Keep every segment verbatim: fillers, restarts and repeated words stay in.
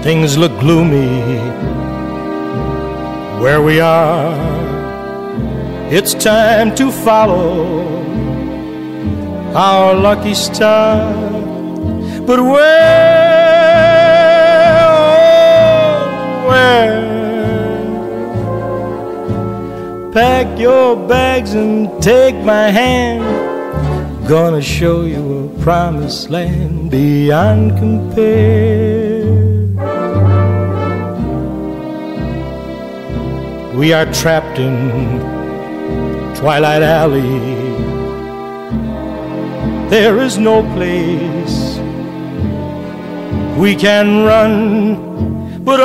things look gloomy where we are. It's time to follow our lucky star. But where, oh, where? Pack your bags and take my hand. Gonna show you a promised land beyond compare. We are trapped in Twilight Alley. There is no place we can run, but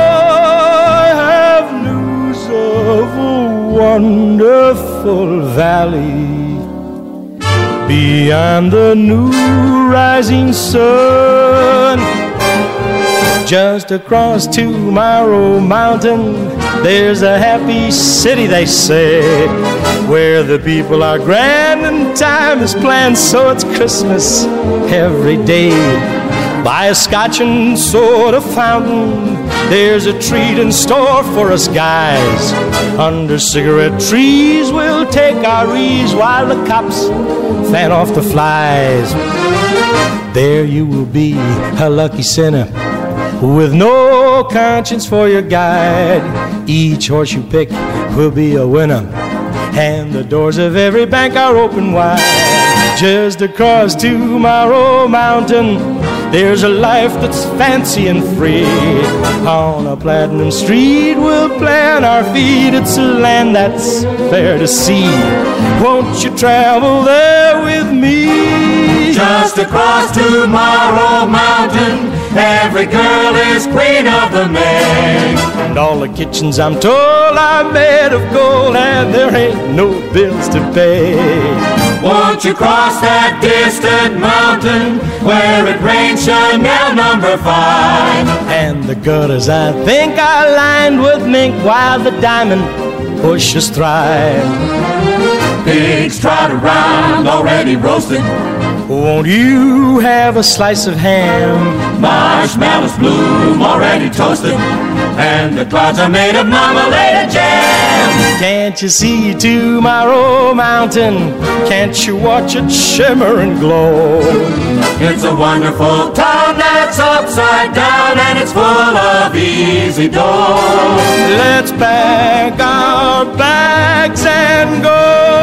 I have news of a wonderful valley beyond the new rising sun. Just across Tomorrow Mountain, there's a happy city, they say, where the people are grand and time is planned, so it's Christmas every day. By a scotch and soda fountain, there's a treat in store for us guys. Under cigarette trees, we'll take our ease while the cops fan off the flies. There you will be, a lucky sinner, with no conscience for your guide. Each horse you pick will be a winner, and the doors of every bank are open wide. Just across Tomorrow Mountain, there's a life that's fancy and free. On a platinum street we'll plant our feet. It's a land that's fair to see. Won't you travel there with me? Just across Tomorrow Mountain, every girl is queen of the May. And all the kitchens, I'm told, are made of gold, and there ain't no bills to pay. Won't you cross that distant mountain where it rains Chanel number five? And the gutters, I think, are lined with mink while the diamond bushes thrive. Pigs trot around already roasted. Won't you have a slice of ham? Marshmallows bloom already toasted, and the clouds are made of marmalade and jam. Can't you see Tomorrow Mountain? Can't you watch it shimmer and glow? It's a wonderful town that's upside down, and it's full of easy dough. Let's pack our bags and go.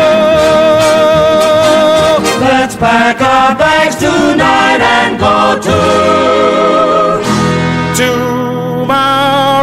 Let's pack our bags tonight and go to Tomorrow